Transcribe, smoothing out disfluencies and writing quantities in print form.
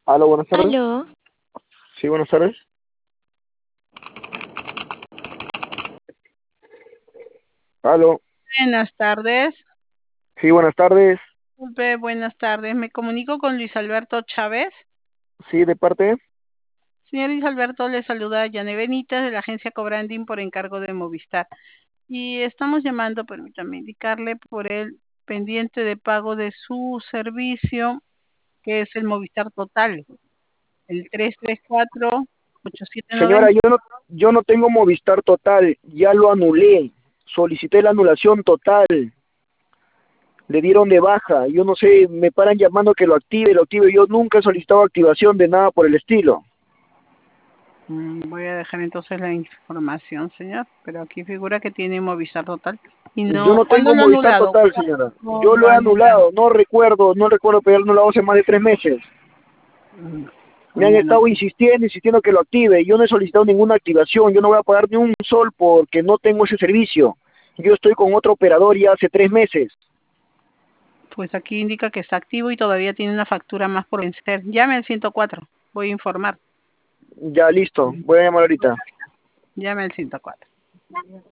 Aló, buenas tardes. Aló, Sí, buenas tardes. Aló. Buenas tardes. Sí, buenas tardes. Disculpe, buenas tardes. Me comunico con Luis Alberto Chávez. Sí, de parte. Señor Luis Alberto, le saluda Yane Benítez de la agencia Cobranding por encargo de Movistar. Y estamos llamando, permítame indicarle, por el pendiente de pago de su servicio, que es el Movistar Total, el 334-8790. Señora, yo no tengo Movistar Total, ya lo anulé. Solicité la anulación total. Le dieron de baja. Yo no sé, me paran llamando que lo active, lo active. Yo nunca he solicitado activación de nada por el estilo. Voy a dejar entonces la información, señor, pero aquí figura que tiene Movistar Total. Y Yo no, no ¿cuándo tengo lo ha Movistar anulado? Total, señora. ¿Cuándo Yo lo lo he ha anulado? anulado, no recuerdo, pero anulado hace más de 3 meses. Me han Bueno, estado insistiendo que lo active. Yo no he solicitado ninguna activación. Yo no voy a pagar ni un sol porque no tengo ese servicio. Yo estoy con otro operador ya hace 3 meses. pues aquí indica que está activo y todavía tiene una factura más por vencer. Llame al 104. Voy a informar. Ya listo, voy a llamar ahorita. Llame al 104.